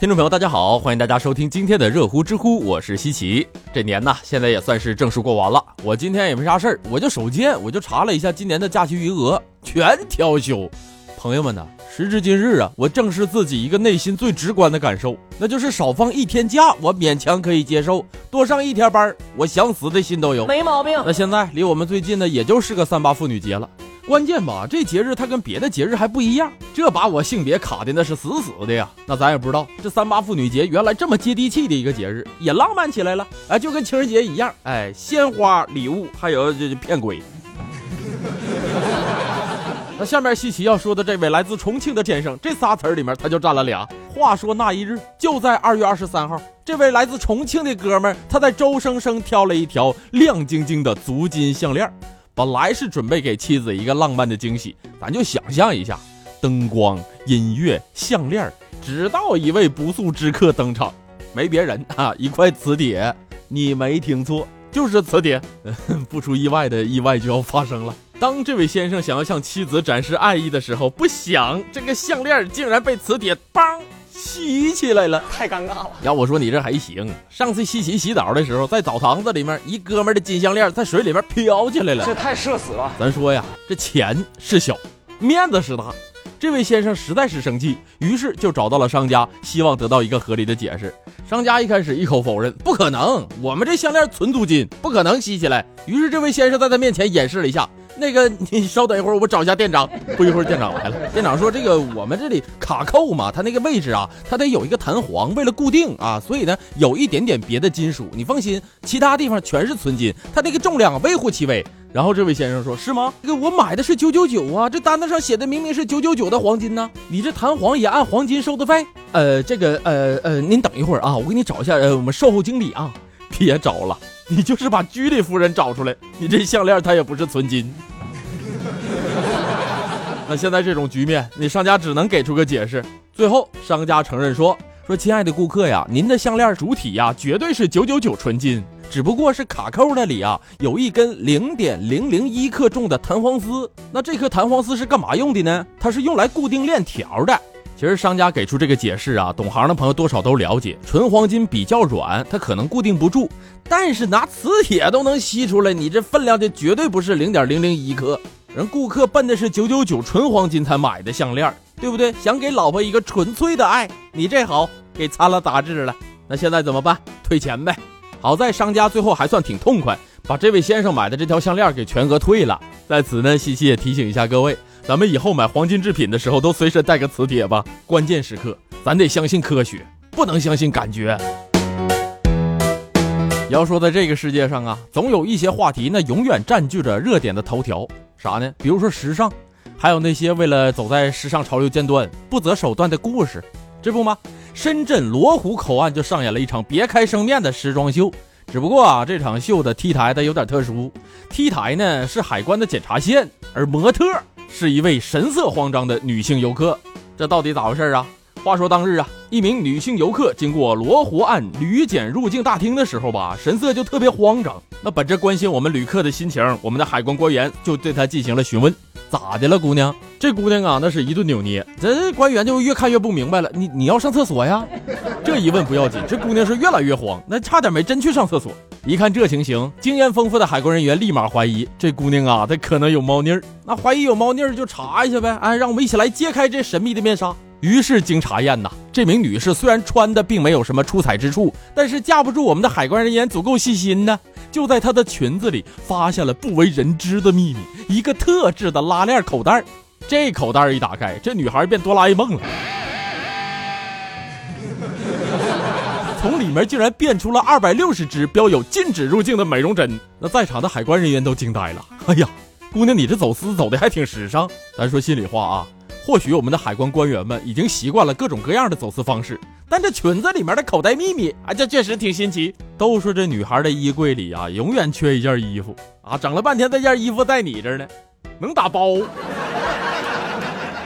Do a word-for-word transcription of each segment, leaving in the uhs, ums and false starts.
听众朋友大家好，欢迎大家收听今天的热乎知乎，我是西奇。这年呢现在也算是正式过完了，我今天也没啥事儿，我就手贱，我就查了一下今年的假期余额，全调休。朋友们呢，时至今日啊，我正是自己一个内心最直观的感受，那就是少放一天假我勉强可以接受，多上一天班我想死的心都有， 没毛病。 那现在离我们最近的也就是个三八妇女节了，关键吧，这节日它跟别的节日还不一样，这把我性别卡的那是死死的呀。那咱也不知道这三八妇女节原来这么接地气的一个节日，也浪漫起来了，哎，就跟情人节一样，哎，鲜花礼物还有这骗鬼。那下面西奇要说的这位来自重庆的先生，这仨词儿里面他就占了俩。话说那一日，就在二月二十三号，这位来自重庆的哥们儿，他在周生生挑了一条亮晶晶的足金项链。本来是准备给妻子一个浪漫的惊喜，咱就想象一下，灯光、音乐、项链，直到一位不速之客登场，没别人啊，一块磁铁。你没听错，就是磁铁。不出意外的意外就要发生了。当这位先生想要向妻子展示爱意的时候，不想这个项链竟然被磁铁邦吸起来了， 太尴尬了。 要我说你这还行，上次西奇洗澡的时候，在澡堂子里面一哥们的金项链在水里面飘起来了， 这太社死了。 咱说呀，这钱是小，面子是大。这位先生实在是生气，于是就找到了商家，希望得到一个合理的解释。商家一开始一口否认，不可能，我们这项链纯镀金，不可能吸起来。于是这位先生在他面前演示了一下，那个你稍等一会儿，我找一下店长。不一会儿店长来了，店长说这个我们这里卡扣嘛，它那个位置啊，它得有一个弹簧，为了固定啊，所以呢有一点点别的金属，你放心，其他地方全是纯金，它那个重量微乎其微。然后这位先生说，是吗？这个我买的是九九九啊，这单子上写的明明是九九九的黄金呢，你这弹簧也按黄金收的费？呃，这个呃呃，您等一会儿啊，我给你找一下呃我们售后经理啊。别找了，你就是把居里夫人找出来，你这项链它也不是纯金。那现在这种局面，你商家只能给出个解释。最后商家承认说说亲爱的顾客呀，您的项链主体呀绝对是九九九纯金，只不过是卡扣那里啊有一根 零点零零一 克重的弹簧丝。那这颗弹簧丝是干嘛用的呢？它是用来固定链条的。其实商家给出这个解释啊，懂行的朋友多少都了解，纯黄金比较软，它可能固定不住，但是拿磁铁都能吸出来，你这分量就绝对不是 零点零零一 克。人顾客奔的是九九九纯黄金才买的项链，对不对？想给老婆一个纯粹的爱，你这好给掺了杂质了。那现在怎么办？退钱呗。好在商家最后还算挺痛快，把这位先生买的这条项链给全额退了。在此呢，西西也提醒一下各位，咱们以后买黄金制品的时候都随身带个磁铁吧，关键时刻咱得相信科学，不能相信感觉。要说在这个世界上啊，总有一些话题呢永远占据着热点的头条，啥呢？比如说时尚，还有那些为了走在时尚潮流尖端不择手段的故事。这不吗？深圳罗湖口岸就上演了一场别开生面的时装秀，只不过啊，这场秀的 T 台的有点特殊， T 台呢是海关的检查线，而模特是一位神色慌张的女性游客。这到底咋回事啊？话说当日啊，一名女性游客经过罗湖岸旅检入境大厅的时候吧，神色就特别慌张。那本着关心我们旅客的心情，我们的海关官员就对她进行了询问。咋的了姑娘？这姑娘啊那是一顿扭捏，这官员就越看越不明白了，你你要上厕所呀？这一问不要紧，这姑娘是越来越慌，那差点没真去上厕所。一看这情形，经验丰富的海关人员立马怀疑这姑娘啊她可能有猫腻儿。那怀疑有猫腻儿就查一下呗，哎，让我们一起来揭开这神秘的面纱。于是经查验呐，这名女士虽然穿的并没有什么出彩之处，但是架不住我们的海关人员足够细心呢，就在她的裙子里发现了不为人知的秘密，一个特制的拉链口袋。这口袋一打开，这女孩变哆啦 A 梦了，从里面竟然变出了二百六十支标有禁止入境的美容针。那在场的海关人员都惊呆了，哎呀，姑娘你这走私走的还挺时尚。咱说心里话啊，或许我们的海关官员们已经习惯了各种各样的走私方式，但这裙子里面的口袋秘密啊，这确实挺新奇。都说这女孩的衣柜里啊永远缺一件衣服啊，整了半天这件衣服在你这儿呢，能打包。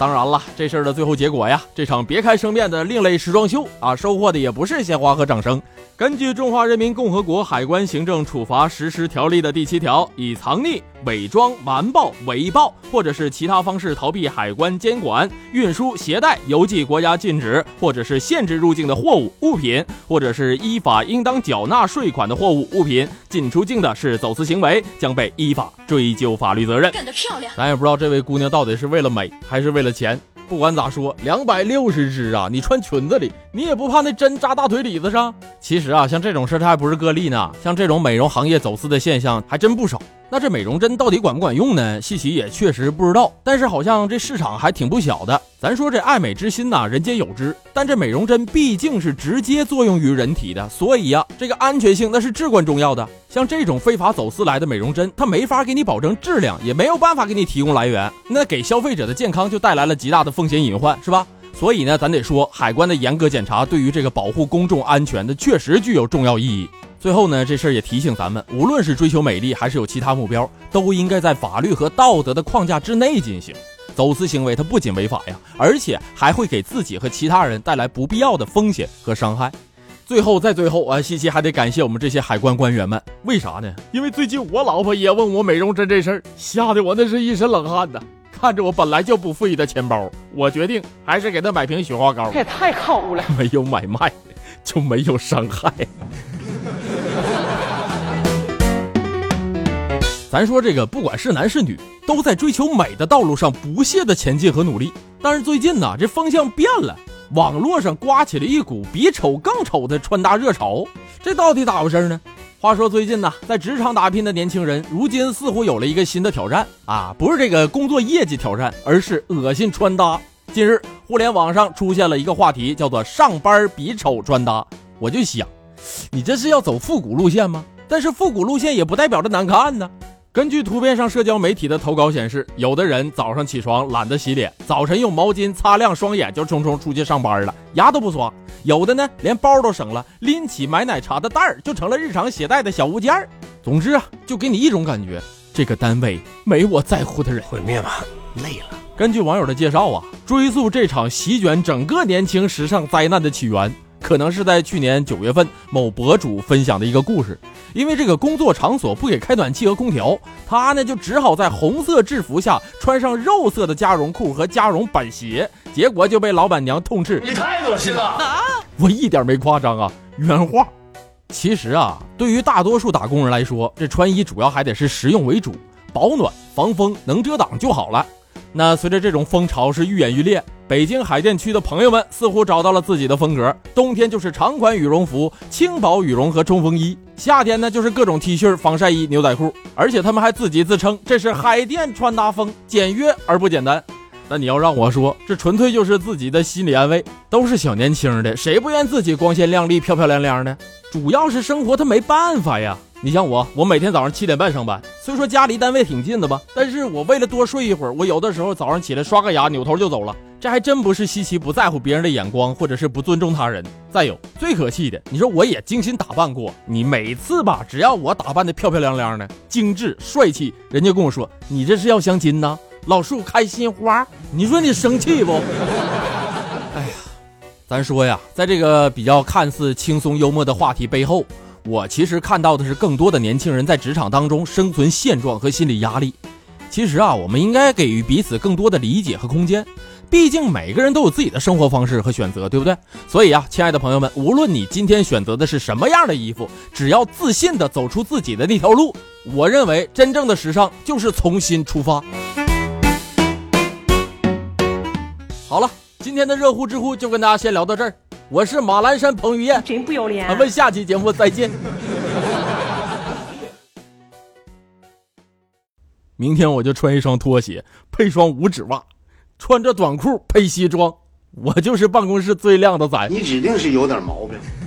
当然了，这事儿的最后结果呀，这场别开生面的另类时装秀啊，收获的也不是鲜花和掌声。根据《中华人民共和国海关行政处罚实施条例》的第七条，以藏匿、伪装、瞒报、伪报或者是其他方式逃避海关监管、运输、携带、邮寄国家禁止或者是限制入境的货物、物品，或者是依法应当缴纳税款的货物、物品进出境的是走私行为，将被依法追究法律责任。干得漂亮！咱也不知道这位姑娘到底是为了美还是为了钱。不管咋说，两百六十只啊，你穿裙子里，你也不怕那针扎大腿里子上？其实啊，像这种事它还不是个例呢，像这种美容行业走私的现象还真不少。那这美容针到底管不管用呢？西西也确实不知道，但是好像这市场还挺不小的。咱说这爱美之心呐，人皆有之，但这美容针毕竟是直接作用于人体的，所以呀，这个安全性那是至关重要的。像这种非法走私来的美容针，它没法给你保证质量，也没有办法给你提供来源，那给消费者的健康就带来了极大的风险隐患，是吧？所以呢，咱得说，海关的严格检查对于这个保护公众安全的确实具有重要意义。最后呢，这事儿也提醒咱们，无论是追求美丽还是有其他目标，都应该在法律和道德的框架之内进行。走私行为它不仅违法呀，而且还会给自己和其他人带来不必要的风险和伤害。最后再最后啊，西西还得感谢我们这些海关官员们，为啥呢？因为最近我老婆也问我美容针这事儿，吓得我那是一身冷汗呐。看着我本来就不富裕的钱包，我决定还是给她买瓶雪花膏。这也太靠谱了，没有买卖就没有伤害。咱说这个不管是男是女，都在追求美的道路上不懈的前进和努力。但是最近呢，这风向变了，网络上刮起了一股比丑更丑的穿搭热潮，这到底咋回事呢？话说最近呢，在职场打拼的年轻人，如今似乎有了一个新的挑战啊，不是这个工作业绩挑战，而是恶心穿搭。近日，互联网上出现了一个话题，叫做上班比丑穿搭。我就想，你这是要走复古路线吗？但是复古路线也不代表着难看呢。根据图片上社交媒体的投稿显示，有的人早上起床懒得洗脸，早晨用毛巾擦亮双眼就匆匆出去上班了，牙都不刷。有的呢，连包都省了，拎起买奶茶的袋儿就成了日常携带的小物件。总之啊，就给你一种感觉，这个单位没我在乎的人。毁灭吧，累了。根据网友的介绍啊，追溯这场席卷整个年轻时尚灾难的起源，可能是在去年九月份某博主分享的一个故事。因为这个工作场所不给开暖气和空调，他呢就只好在红色制服下穿上肉色的加绒裤和加绒板鞋，结果就被老板娘痛斥：“你太恶心了！”啊，我一点没夸张啊，原话。其实啊，对于大多数打工人来说，这穿衣主要还得是实用为主，保暖、防风、能遮挡就好了。那随着这种风潮是愈演愈烈，北京海淀区的朋友们似乎找到了自己的风格，冬天就是长款羽绒服、轻薄羽绒和冲锋衣，夏天呢就是各种 T 恤、防晒衣、牛仔裤，而且他们还自己自称这是海淀穿搭风，简约而不简单。那你要让我说，这纯粹就是自己的心理安慰，都是小年轻的，谁不愿自己光鲜亮丽、漂漂亮亮的？主要是生活他没办法呀。你像我，我每天早上七点半上班，虽说家离单位挺近的吧，但是我为了多睡一会儿，我有的时候早上起来刷个牙，扭头就走了。这还真不是西西不在乎别人的眼光，或者是不尊重他人。再有，最可气的，你说我也精心打扮过，你每次吧，只要我打扮的漂漂亮亮的、精致帅气，人家跟我说你这是要相亲呢，老树开心花，你说你生气不？哎呀，咱说呀，在这个比较看似轻松幽默的话题背后，我其实看到的是更多的年轻人在职场当中生存现状和心理压力。其实啊，我们应该给予彼此更多的理解和空间，毕竟每个人都有自己的生活方式和选择，对不对？所以啊，亲爱的朋友们，无论你今天选择的是什么样的衣服，只要自信地走出自己的那条路，我认为真正的时尚就是从心出发。好了，今天的热乎知乎就跟大家先聊到这儿，我是马栏山彭于晏， 真不要脸。 咱们下期节目再见。明天我就穿一双拖鞋，配双五指袜，穿着短裤配西装，我就是办公室最靓的仔。 你指定是有点毛病。